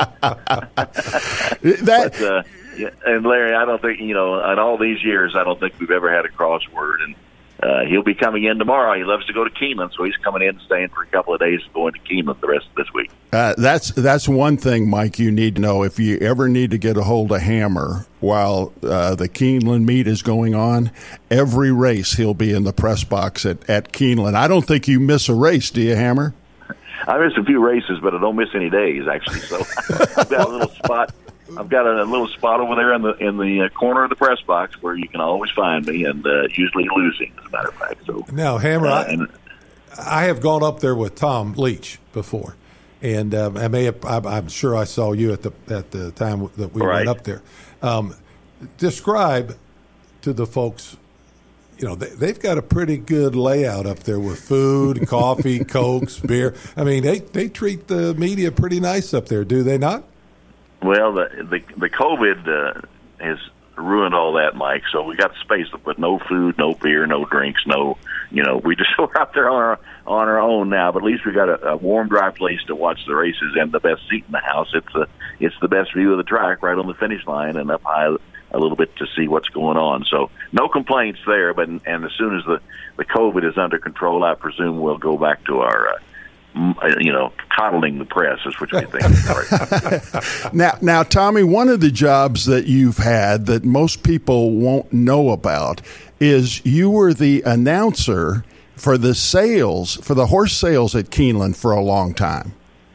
that, but, uh, yeah, and, Larry, I don't think, you know, in all these years, I don't think we've ever had a crossword. And uh, he'll be coming in tomorrow. He loves to go to Keeneland, so he's coming in and staying for a couple of days and going to Keeneland the rest of this week. Uh, that's that's one thing, Mike, you need to know. If you ever need to get a hold of Hammer while uh, the Keeneland meet is going on, every race he'll be in the press box at, at Keeneland. I don't think you miss a race, do you, Hammer? I miss a few races, but I don't miss any days, actually. So I've got a little spot. I've got a little spot over there in the in the corner of the press box where you can always find me, and uh, usually losing, as a matter of fact. So now, Hammer, uh, I, and, I have gone up there with Tom Leach before, and um, I may have, I'm, I'm sure I saw you at the at the time that we right. went up there. Um, describe to the folks, you know, they, they've got a pretty good layout up there with food, coffee, Cokes, beer. I mean, they they treat the media pretty nice up there, do they not? Well, the the, the COVID uh, has ruined all that, Mike. So we got space to put no food, no beer, no drinks, no, you know, we just we're out there on our on our own now. But at least we got a, a warm, dry place to watch the races and the best seat in the house. It's a it's the best view of the track, right on the finish line and up high a little bit to see what's going on. So no complaints there. But and as soon as the the COVID is under control, I presume we'll go back to our. Uh, you know, coddling the press is what we think. now, now, Tommy, one of the jobs that you've had that most people won't know about is you were the announcer for the sales, for the horse sales at Keeneland for a long time.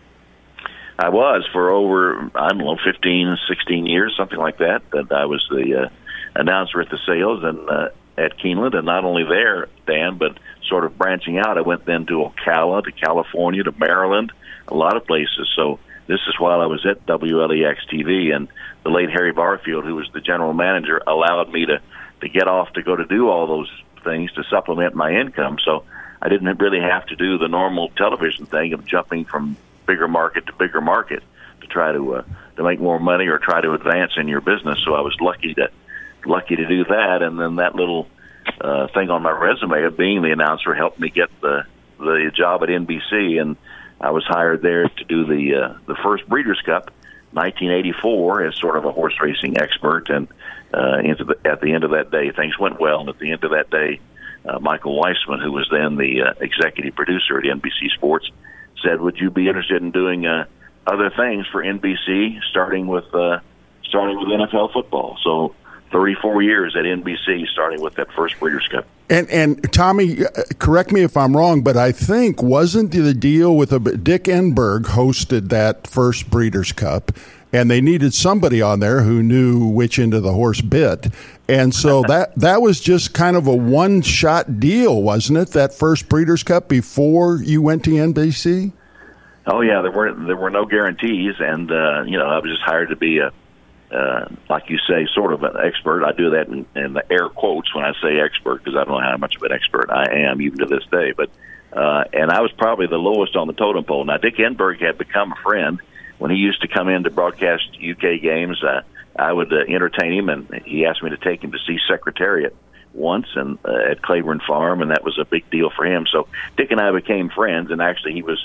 I was for over, I don't know, fifteen, sixteen years, something like that, that I was the uh, announcer at the sales and uh, at Keeneland, and not only there, Dan, but sort of branching out. I went then to Ocala, to California, to Maryland, a lot of places. So this is while I was at W L E X T V, and the late Harry Barfield, who was the general manager, allowed me to, to get off to go to do all those things to supplement my income. So I didn't really have to do the normal television thing of jumping from bigger market to bigger market to try to uh, to make more money or try to advance in your business. So I was lucky to lucky to do that, and then that little uh, thing on my resume of being the announcer helped me get the the job at N B C, and I was hired there to do the uh, the first Breeders' Cup, nineteen eighty-four, as sort of a horse racing expert. And uh, into the, at the end of that day, things went well, and at the end of that day, uh, Michael Weissman, who was then the uh, executive producer at N B C Sports, said, "Would you be interested in doing uh, other things for N B C, starting with uh, starting with N F L football?" So thirty-four years at N B C, starting with that first Breeders' Cup. And, and Tommy, correct me if I'm wrong, but I think wasn't the deal with a, Dick Enberg hosted that first Breeders' Cup, and they needed somebody on there who knew which end of the horse bit. And so that that was just kind of a one-shot deal, wasn't it, that first Breeders' Cup before you went to N B C? Oh, yeah, there were there were no guarantees, and, uh, you know, I was just hired to be a Uh, like you say, sort of an expert. I do that in, in the air quotes when I say expert, because I don't know how much of an expert I am even to this day. But uh, and I was probably the lowest on the totem pole. Now, Dick Enberg had become a friend when he used to come in to broadcast U K games. Uh, I would uh, entertain him, and he asked me to take him to see Secretariat once and uh, at Claiborne Farm, and that was a big deal for him. So Dick and I became friends, and actually he was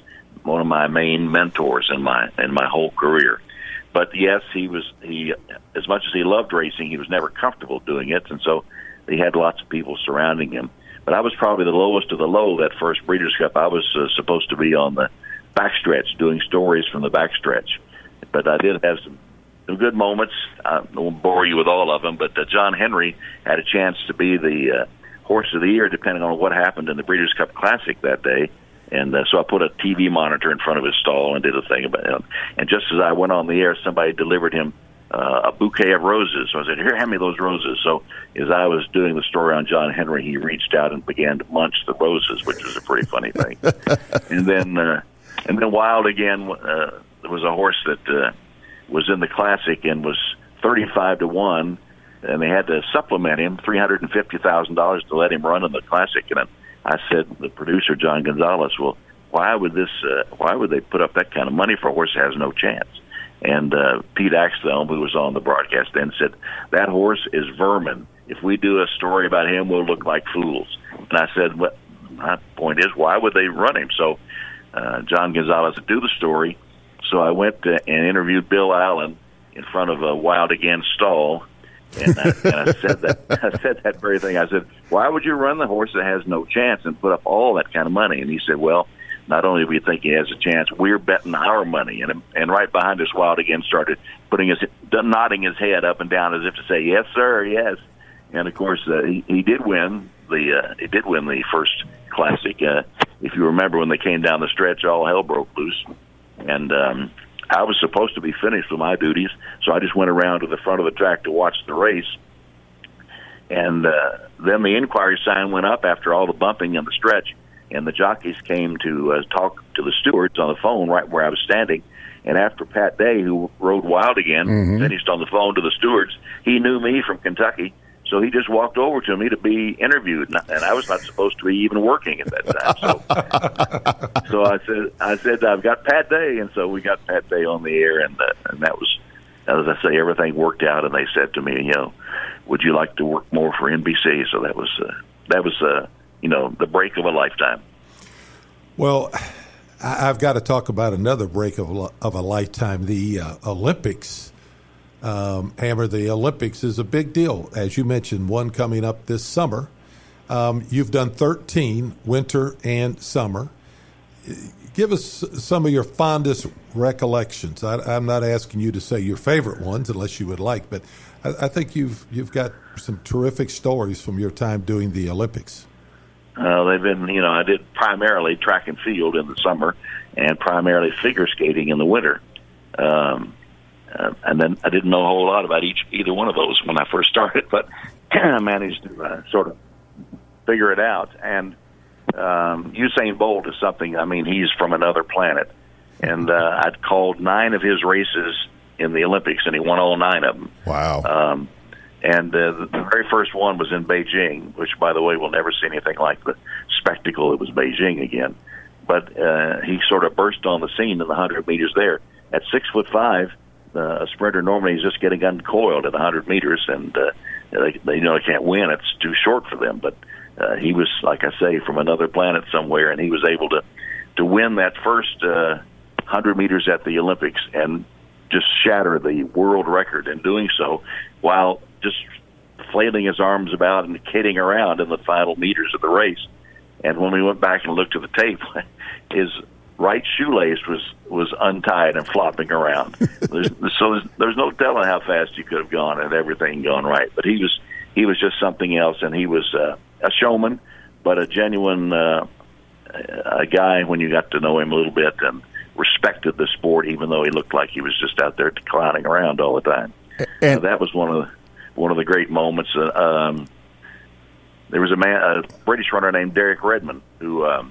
one of my main mentors in my in my whole career. But yes, he was he as much as he loved racing, he was never comfortable doing it, and so he had lots of people surrounding him. But I was probably the lowest of the low that first Breeders' Cup. I was uh, supposed to be on the backstretch, doing stories from the backstretch. But I did have some, some good moments. I won't bore you with all of them, but uh, John Henry had a chance to be the uh, horse of the year, depending on what happened in the Breeders' Cup Classic that day. And uh, so I put a T V monitor in front of his stall and did a thing about him. And just as I went on the air, somebody delivered him uh, a bouquet of roses. So I said, here, hand me those roses. So as I was doing the story on John Henry, he reached out and began to munch the roses, which was a pretty funny thing. and then uh, and then Wild again, uh, there was a horse that uh, was in the Classic and was thirty-five to one, and they had to supplement him, three hundred fifty thousand dollars to let him run in the Classic. And I said, the producer, John Gonzalez, well, why would this? Uh, why would they put up that kind of money for a horse that has no chance? And uh, Pete Axthelm, who was on the broadcast then, said, that horse is vermin. If we do a story about him, we'll look like fools. And I said, well, my point is, why would they run him? So uh, John Gonzalez would do the story. So I went to, and interviewed Bill Allen in front of a Wild Again stall. And I, and I said that I said that very thing. I said, why would you run the horse that has no chance and put up all that kind of money? And he said, well, not only do we think he has a chance, we're betting our money. And and right behind us, Wild Again started putting his nodding his head up and down as if to say, yes, sir, yes. And of course, uh, he, he did win the uh, he did win the first Classic. Uh, if you remember, when they came down the stretch, all hell broke loose, and um, I was supposed to be finished with my duties, so I just went around to the front of the track to watch the race. And uh, then the inquiry sign went up after all the bumping on the stretch, and the jockeys came to uh, talk to the stewards on the phone right where I was standing. And after Pat Day, who rode Wild Again, mm-hmm. finished on the phone to the stewards, he knew me from Kentucky, so he just walked over to me to be interviewed, and I was not supposed to be even working at that time. So, so I said, "I said I've got Pat Day," and so we got Pat Day on the air, and uh, and that was, as I say, everything worked out. And they said to me, "You know, would you like to work more for N B C?" So that was uh, that was uh, you know, the break of a lifetime. Well, I've got to talk about another break of a, of a lifetime, the uh, Olympics. Um, Hammer, the Olympics is a big deal. As you mentioned, one coming up this summer. Um, you've done thirteen, winter and summer. Give us some of your fondest recollections. I, I'm not asking you to say your favorite ones, unless you would like, but I, I think you've you've got some terrific stories from your time doing the Olympics. Uh, they've been, you know, I did primarily track and field in the summer and primarily figure skating in the winter. Um, Uh, and then I didn't know a whole lot about each either one of those when I first started, but I managed to uh, sort of figure it out. And um, Usain Bolt is something, I mean, he's from another planet. And uh, I'd called nine of his races in the Olympics, and he won all nine of them. Wow. Um, and uh, the, the very first one was in Beijing, which, by the way, we'll never see anything like the spectacle. It was Beijing again. But uh, he sort of burst on the scene in the one hundred meters there. At six foot five, Uh, a sprinter normally is just getting uncoiled at one hundred meters, and uh, they, they know they can't win. It's too short for them. But uh, he was, like I say, from another planet somewhere, and he was able to, to win that first uh, one hundred meters at the Olympics and just shatter the world record in doing so while just flailing his arms about and kidding around in the final meters of the race. And when we went back and looked at the tape, his right shoelace was, was untied and flopping around. There's, so there's, there's no telling how fast you could have gone had everything gone right. But he was he was just something else, and he was uh, a showman, but a genuine uh, a guy when you got to know him a little bit and respected the sport, even though he looked like he was just out there clowning around all the time. And so that was one of the one of the great moments. Uh, um, there was a man, a British runner named Derek Redmond, who. Um,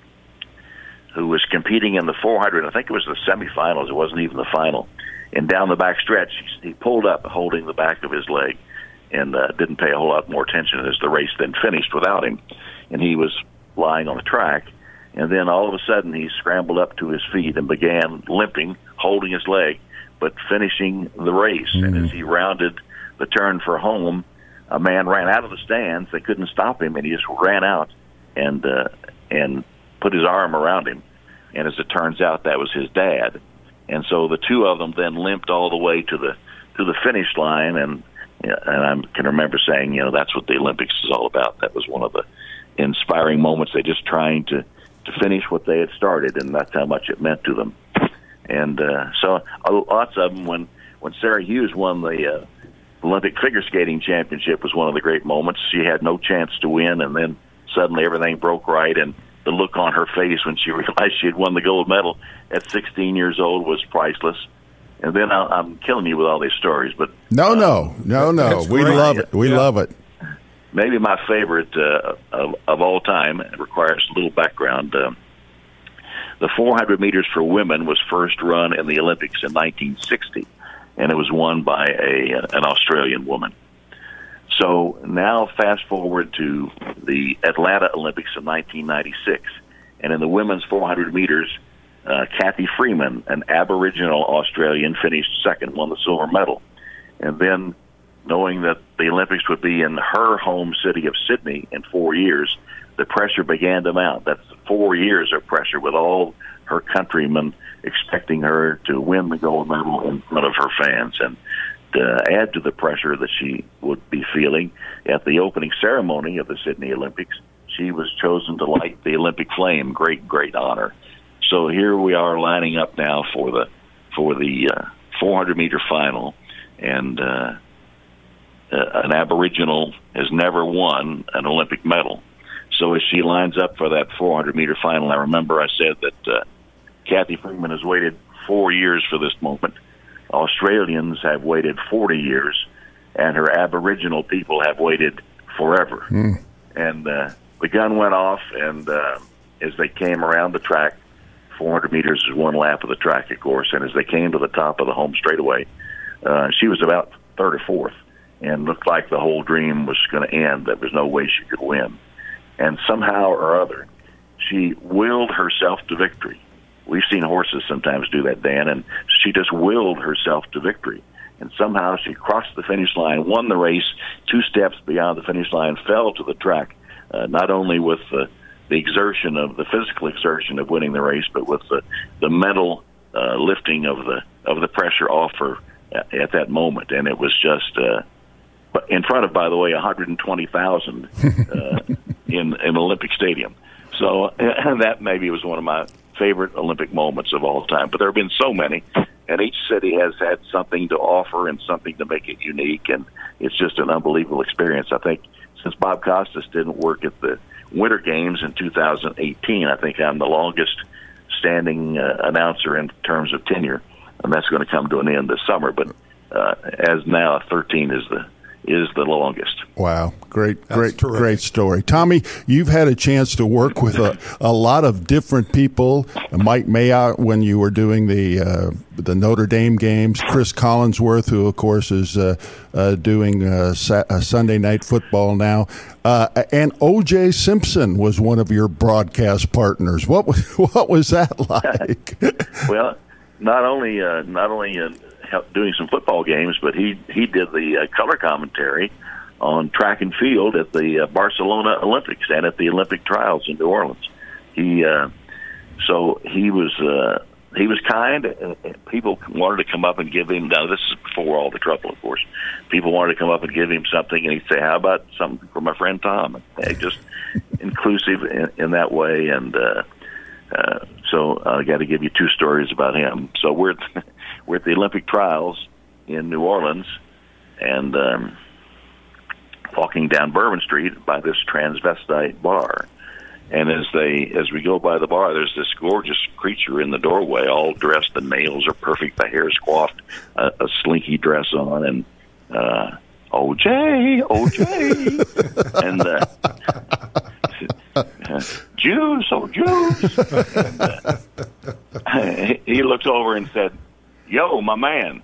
who was competing in the four hundred. I think it was the semifinals. It wasn't even the final. And down the back stretch, he pulled up holding the back of his leg and uh, didn't pay a whole lot more attention as the race then finished without him. And he was lying on the track. And then all of a sudden, he scrambled up to his feet and began limping, holding his leg, but finishing the race. Mm-hmm. And as he rounded the turn for home, a man ran out of the stands. They couldn't stop him, and he just ran out and uh, and put his arm around him. and as it turns out, that was his dad. And so the two of them then limped all the way to the to the finish line, and and I can remember saying, you know, that's what the Olympics is all about. That was one of the inspiring moments. They're just trying to, to finish what they had started, and that's how much it meant to them. And uh, so uh, lots of them, when, when Sarah Hughes won the uh, Olympic figure skating championship, was one of the great moments. She had no chance to win, and then suddenly everything broke right, and the look on her face when she realized she had won the gold medal at sixteen years old was priceless. And then I, I'm killing you with all these stories, but no, uh, no, no, no. We great. love it. We yeah. love it. Maybe my favorite uh, of, of all time. It requires a little background. Uh, the four hundred meters for women was first run in the Olympics in nineteen sixty, and it was won by a an Australian woman. So now fast forward to the Atlanta Olympics of nineteen ninety-six, and in the women's four hundred meters, uh, Kathy Freeman, an Aboriginal Australian, finished second, won the silver medal. And then, knowing that the Olympics would be in her home city of Sydney in four years, the pressure began to mount. That's four years of pressure with all her countrymen expecting her to win the gold medal in front of her fans. And to add to the pressure that she would be feeling, at the opening ceremony of the Sydney Olympics, she was chosen to light the Olympic flame. Great, great honor. So here we are lining up now for the for the uh, four hundred meter final, and uh, uh, an Aboriginal has never won an Olympic medal. So as she lines up for that four hundred meter final, I remember I said that uh, Kathy Freeman has waited four years for this moment. Australians have waited forty years, and her Aboriginal people have waited forever. Mm. And uh, the gun went off, and uh, as they came around the track, four hundred meters is one lap of the track, of course, and as they came to the top of the home straightaway, uh, she was about third or fourth, and looked like the whole dream was going to end. There was no way she could win. And somehow or other, she willed herself to victory. We've seen horses sometimes do that, Dan, and she just willed herself to victory. And somehow she crossed the finish line, won the race, two steps beyond the finish line, fell to the track, uh, not only with the, the exertion of the physical exertion of winning the race, but with the, the mental uh, lifting of the of the pressure off her at, at that moment. And it was just uh, in front of, by the way, one hundred twenty thousand uh, in an Olympic Stadium. So and that maybe was one of my favorite Olympic moments of all time. But there have been so many, and each city has had something to offer and something to make it unique, and it's just an unbelievable experience. I think since Bob Costas didn't work at the Winter Games in two thousand eighteen, I think I'm the longest standing uh, announcer in terms of tenure, and that's going to come to an end this summer. But uh, as now, thirteen is the is the longest. Wow. Great, That's great, terrific. Great story. Tommy, you've had a chance to work with a, a lot of different people. Mike Mayock, when you were doing the uh, the Notre Dame games, Chris Collinsworth, who, of course, is uh, uh, doing uh, sa- uh, Sunday Night Football now. Uh, and O J Simpson was one of your broadcast partners. What was, what was that like? Well, not only uh, not only uh, doing some football games, but he he did the uh, color commentary on track and field at the uh, Barcelona Olympics and at the Olympic trials in New Orleans. He uh, so he was uh, he was kind. Uh, people wanted to come up and give him. Now this is before all the trouble, of course. People wanted to come up and give him something, and he'd say, "How about something for my friend Tom?" And just inclusive in, in that way, and. Uh, Uh, so I got to give you two stories about him. So we're at, we're at the Olympic trials in New Orleans, and um, walking down Bourbon Street by this transvestite bar. And as they as we go by the bar, there's this gorgeous creature in the doorway, all dressed. The nails are perfect, the hair's coiffed, a, a slinky dress on, and uh, O J, O J, and. Uh, Uh, Jews, oh Jews! And, uh, he, he looked over and said, "Yo, my man."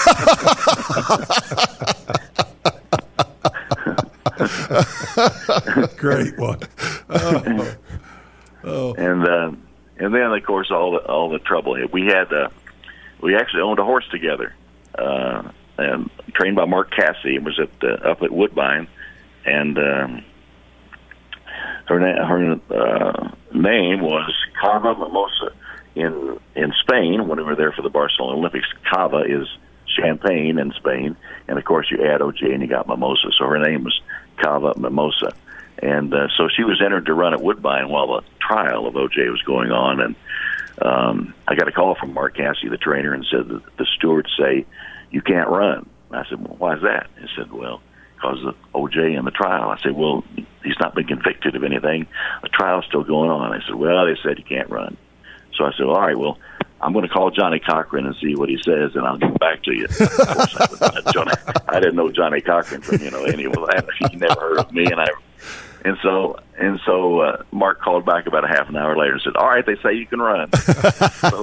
Great one. Oh. Oh. And uh, and then of course all the all the trouble. We had uh, we actually owned a horse together, uh, and trained by Mark Cassey. It was at uh, up at Woodbine, and. Um, Her, na- her uh, name was Carla Mimosa in in Spain, when we were there for the Barcelona Olympics, cava is champagne in Spain, and of course you add O J and you got mimosa. So her name was Cava Mimosa, and uh, so she was entered to run at Woodbine while the trial of O J was going on. And um, I got a call from Mark Cassidy, the trainer, and said that the stewards say you can't run. I said, well, why is that? He said, well, because of O J and the trial. I said, well, he's not been convicted of anything. The trial's still going on. I said, well, they said he can't run. So I said, all right, well, I'm going to call Johnny Cochran and see what he says, and I'll get back to you. Of course, I, Johnny, I didn't know Johnny Cochran from, you know, any of that. He never heard of me, and I, and so and so uh, Mark called back about a half an hour later and said, all right, they say you can run. So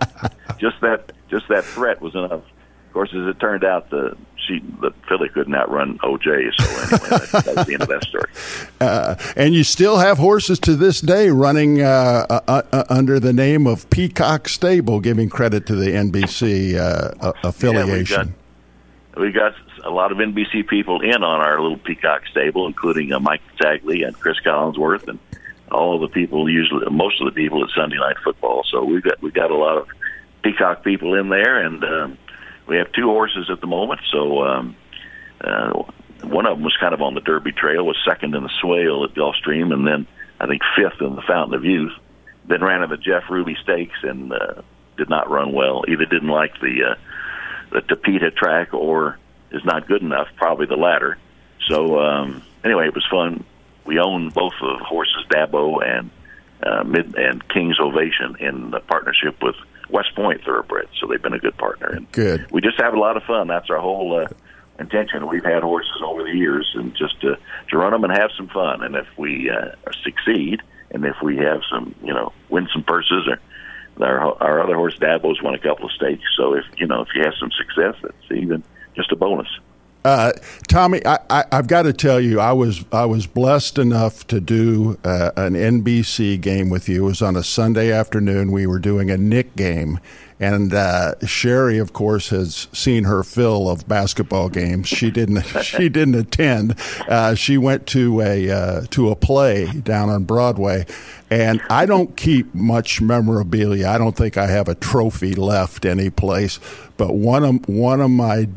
just that just that threat was enough. Of course, as it turned out, the she the filly couldn't outrun O J. So anyway, that, that was the end of that story. Uh, and you still have horses to this day running uh, uh, uh, under the name of Peacock Stable, giving credit to the N B C uh, affiliation. Yeah, we got, we got a lot of N B C people in on our little Peacock Stable, including uh, Mike Tagley and Chris Collinsworth, and all of the people, usually most of the people at Sunday Night Football. So we got we got a lot of Peacock people in there, and um, we have two horses at the moment. So um, uh, one of them was kind of on the Derby trail, was second in the Swale at Gulfstream, and then I think fifth in the Fountain of Youth. Then ran in the Jeff Ruby Stakes and uh, did not run well. Either didn't like the uh, the Topeka track or is not good enough, probably the latter. So um, anyway, it was fun. We own both of the horses, Dabo and uh, Mid and King's Ovation, in a partnership with West Point Thoroughbreds, so they've been a good partner. And good. We just have a lot of fun. That's our whole uh, intention. We've had horses over the years, and just to, to run them and have some fun. And if we uh, succeed, and if we have some, you know, win some purses, or our, our other horse Dabo's won a couple of stakes. So if you know if you have some success, it's even just a bonus. Uh, Tommy, I, I, I've got to tell you, I was I was blessed enough to do uh, an N B C game with you. It was on a Sunday afternoon. We were doing a Nick game, and uh, Sherry, of course, has seen her fill of basketball games. She didn't she didn't attend. Uh, she went to a uh, to a play down on Broadway, and I don't keep much memorabilia. I don't think I have a trophy left any place. But one of one of my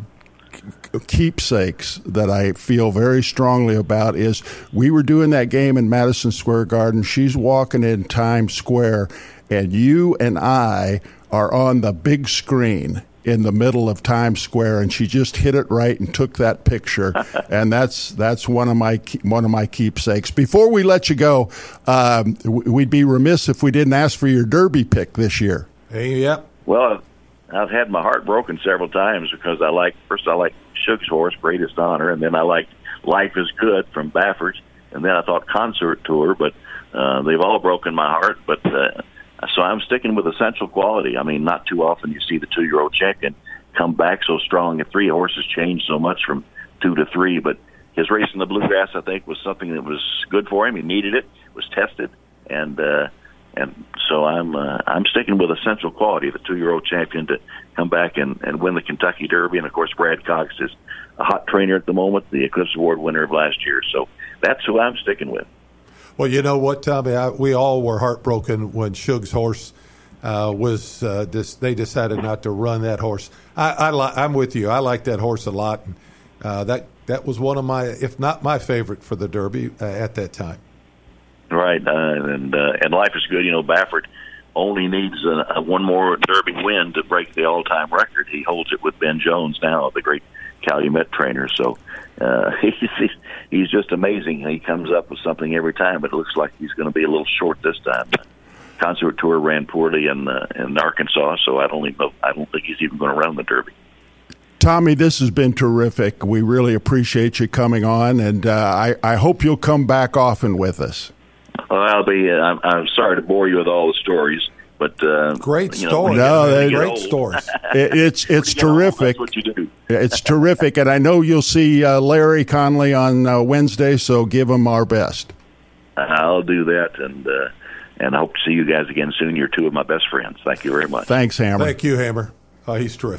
keepsakes that I feel very strongly about is we were doing that game in Madison Square Garden. She's walking in Times Square, and you and I are on the big screen in the middle of Times Square, and she just hit it right and took that picture. And that's that's one of my one of my keepsakes. Before we let you go, um, we'd be remiss if we didn't ask for your Derby pick this year. Hey, yep. Well, I've had my heart broken several times because I like first I like Shug's horse, Greatest Honor, and then I liked Life is Good from Baffert, and then I thought Concert Tour, but uh, they've all broken my heart. But uh, so I'm sticking with Essential Quality. I mean, not too often you see the two-year-old champion come back so strong. And three horses changed so much from two to three, but his race in the Bluegrass, I think, was something that was good for him. He needed it, was tested, and uh, and so I'm uh, I'm sticking with Essential Quality, the two-year-old champion, to come back and, and win the Kentucky Derby. And, of course, Brad Cox is a hot trainer at the moment, the Eclipse Award winner of last year. So that's who I'm sticking with. Well, you know what, Tommy? I, we all were heartbroken when Shug's horse uh, was uh, this, they decided not to run that horse. I, I li- I'm with you. I like that horse a lot. And, uh, that that was one of my, if not my favorite for the Derby uh, at that time. Right, uh, and uh, and Life is Good. You know, Baffert only needs a, a one more Derby win to break the all-time record. He holds it with Ben Jones now, the great Calumet trainer. So uh, he's he's just amazing. He comes up with something every time, but it looks like he's going to be a little short this time. Concert Tour ran poorly in uh, in Arkansas, so I don't even, I don't think he's even going to run the Derby. Tommy, this has been terrific. We really appreciate you coming on, and uh, I I hope you'll come back often with us. Well, I'll be. Uh, I'm, I'm sorry to bore you with all the stories, but uh, great you know, story. No, they, great stories. It, it's it's terrific. Old, that's what you do. It's terrific, and I know you'll see uh, Larry Conley on uh, Wednesday. So give him our best. I'll do that, and uh, and I hope to see you guys again soon. You're two of my best friends. Thank you very much. Thanks, Hammer. Thank you, Hammer. Uh, he's terrific.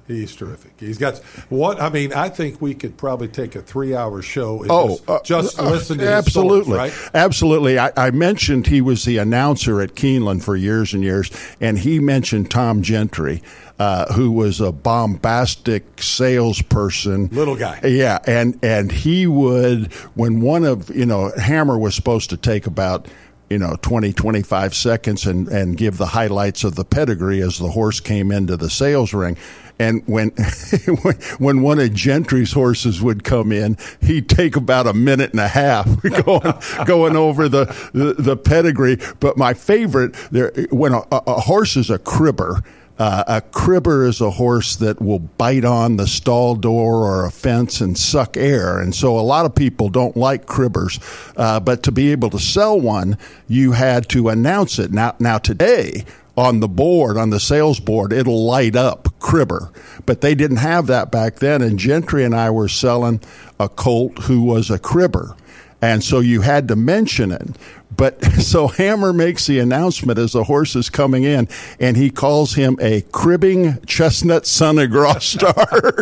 He's terrific. He's got what I mean. I think we could probably take a three-hour show and oh, just, uh, just uh, listen to absolutely, his stories, right? Absolutely. I, I mentioned he was the announcer at Keeneland for years and years, and he mentioned Tom Gentry, uh, who was a bombastic salesperson, little guy. Yeah, and and he would when one of you know Hammer was supposed to take about. you know, twenty, twenty-five seconds and, and give the highlights of the pedigree as the horse came into the sales ring. And when when one of Gentry's horses would come in, he'd take about a minute and a half going going over the, the, the pedigree. But my favorite, there when a, a horse is a cribber, Uh, a cribber is a horse that will bite on the stall door or a fence and suck air. And so a lot of people don't like cribbers. Uh, but to be able to sell one, you had to announce it. Now, now today, on the board, on the sales board, it'll light up cribber. But they didn't have that back then. And Gentry and I were selling a colt who was a cribber. And so you had to mention it. But so Hammer makes the announcement as the horse is coming in, and he calls him a cribbing chestnut son of Grostark.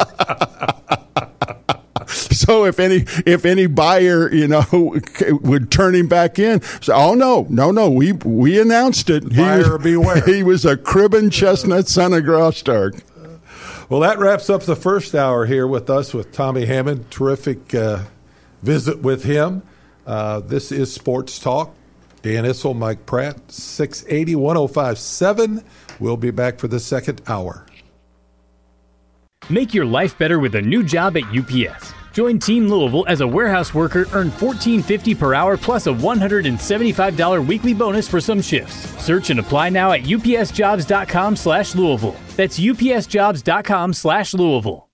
So if any if any buyer, you know, would turn him back in, say, oh no, no, no, we we announced it. Buyer he was, beware. He was a cribbing chestnut son of Grostark. Well, that wraps up the first hour here with us with Tommy Hammond. Terrific uh, visit with him. Uh, this is Sports Talk. Dan Issel, Mike Pratt, six eighty, one oh five point seven. We'll be back for the second hour. Make your life better with a new job at U P S. Join Team Louisville as a warehouse worker, earn fourteen fifty per hour plus a one hundred seventy-five dollars weekly bonus for some shifts. Search and apply now at upsjobs.com slash Louisville. That's upsjobs.com slash Louisville.